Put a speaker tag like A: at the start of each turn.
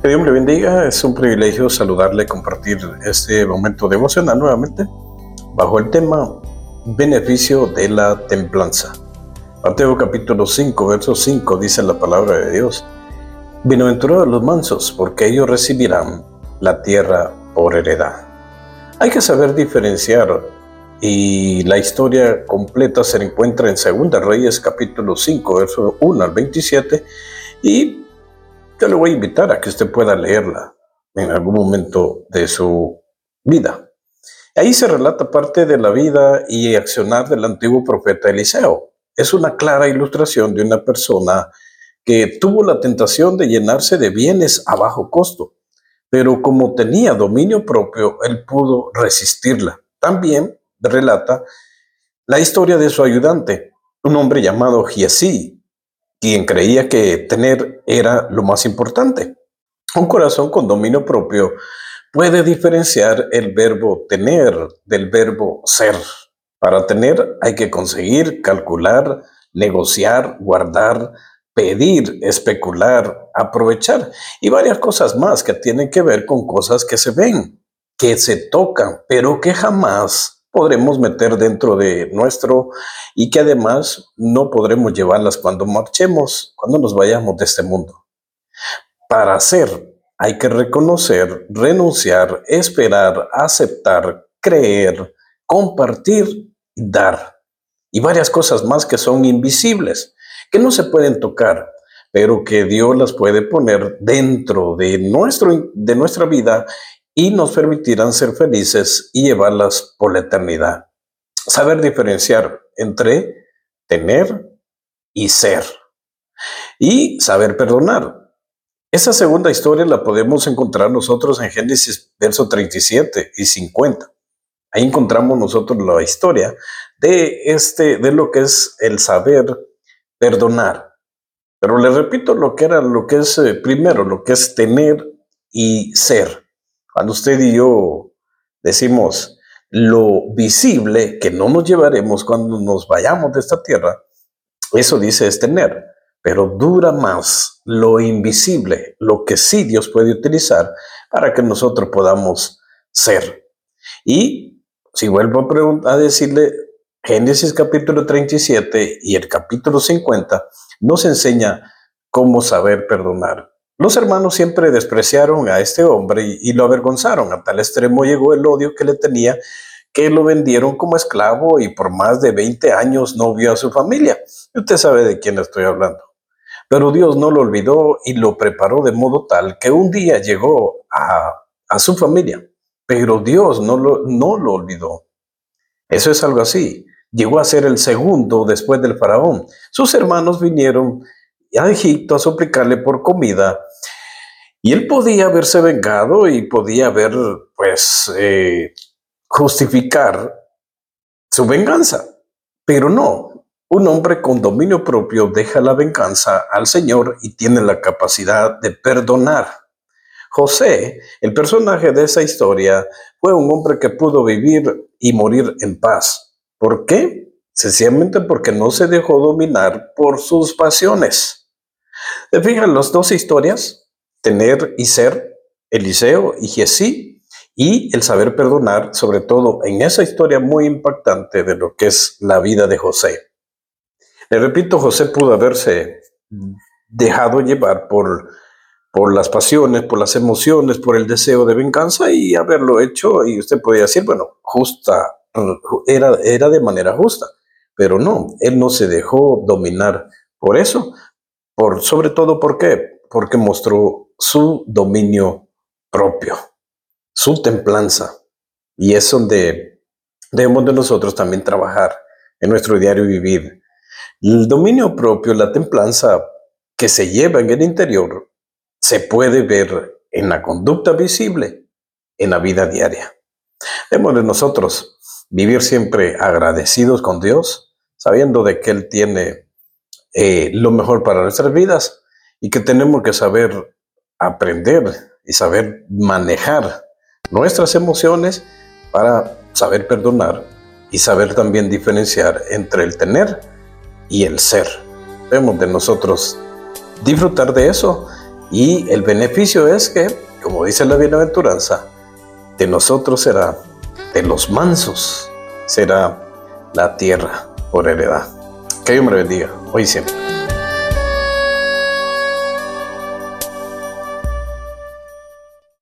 A: Que Dios le bendiga, es un privilegio saludarle y compartir este momento devocional nuevamente bajo el tema beneficio de la templanza. Mateo capítulo 5, verso 5 dice la palabra de Dios: bienaventurados los mansos, porque ellos recibirán la tierra por heredad. Hay que saber diferenciar, y la historia completa se encuentra en 2 Reyes capítulo 5, verso 1 al 27, y yo le voy a invitar a que usted pueda leerla en algún momento de su vida. Ahí se relata parte de la vida y accionar del antiguo profeta Eliseo. Es una clara ilustración de una persona que tuvo la tentación de llenarse de bienes a bajo costo, pero como tenía dominio propio, él pudo resistirla. También relata la historia de su ayudante, un hombre llamado Giesí, quien creía que tener era lo más importante. Un corazón con dominio propio puede diferenciar el verbo tener del verbo ser. Para tener hay que conseguir, calcular, negociar, guardar, pedir, especular, aprovechar y varias cosas más que tienen que ver con cosas que se ven, que se tocan, pero que jamás podremos meter dentro de nuestro y que además no podremos llevarlas cuando marchemos, cuando nos vayamos de este mundo. Para hacer hay que reconocer, renunciar, esperar, aceptar, creer, compartir y dar. Y varias cosas más que son invisibles, que no se pueden tocar, pero que Dios las puede poner dentro de nuestra vida y nos permitirán ser felices y llevarlas por la eternidad. Saber diferenciar entre tener y ser. Y saber perdonar. Esa segunda historia la podemos encontrar nosotros en Génesis versos 37 y 50. Ahí encontramos nosotros la historia de lo que es el saber perdonar. Pero le repito lo que es primero, lo que es tener y ser. Cuando usted y yo decimos lo visible que no nos llevaremos cuando nos vayamos de esta tierra, eso dice es tener, pero dura más lo invisible, lo que sí Dios puede utilizar para que nosotros podamos ser. Y si vuelvo a decirle, Génesis capítulo 37 y el capítulo 50 nos enseña cómo saber perdonar. Los hermanos siempre despreciaron a este hombre y lo avergonzaron. A tal extremo llegó el odio que le tenía, que lo vendieron como esclavo y por más de 20 años no vio a su familia. Usted sabe de quién estoy hablando. Pero Dios no lo olvidó y lo preparó de modo tal que un día llegó a su familia. Pero Dios no lo olvidó. Eso es algo así. Llegó a ser el segundo después del faraón. Sus hermanos vinieron a Egipto a suplicarle por comida y él podía haberse vengado y podía haber, justificar su venganza. Pero no, un hombre con dominio propio deja la venganza al Señor y tiene la capacidad de perdonar. José, el personaje de esa historia, fue un hombre que pudo vivir y morir en paz. ¿Por qué? Sencillamente porque no se dejó dominar por sus pasiones. ¿Se fijan las dos historias? Tener y ser, Eliseo y Giesí, y el saber perdonar, sobre todo en esa historia muy impactante de lo que es la vida de José. Le repito, José pudo haberse dejado llevar por las pasiones, por las emociones, por el deseo de venganza y haberlo hecho, y usted podría decir, bueno, era de manera justa, pero no, él no se dejó dominar por eso, sobre todo, ¿por qué? Porque mostró su dominio propio, su templanza, y es donde debemos de nosotros también trabajar en nuestro diario vivir. El dominio propio, la templanza que se lleva en el interior, se puede ver en la conducta visible, en la vida diaria. Debemos de nosotros vivir siempre agradecidos con Dios, sabiendo de que Él tiene lo mejor para nuestras vidas y que tenemos que saber aprender y saber manejar nuestras emociones para saber perdonar y saber también diferenciar entre el tener y el ser. Debemos de nosotros disfrutar de eso Y el beneficio es que, como dice la bienaventuranza, de nosotros será, de los mansos será la tierra por heredad. Que Dios me lo bendiga, hoy y siempre.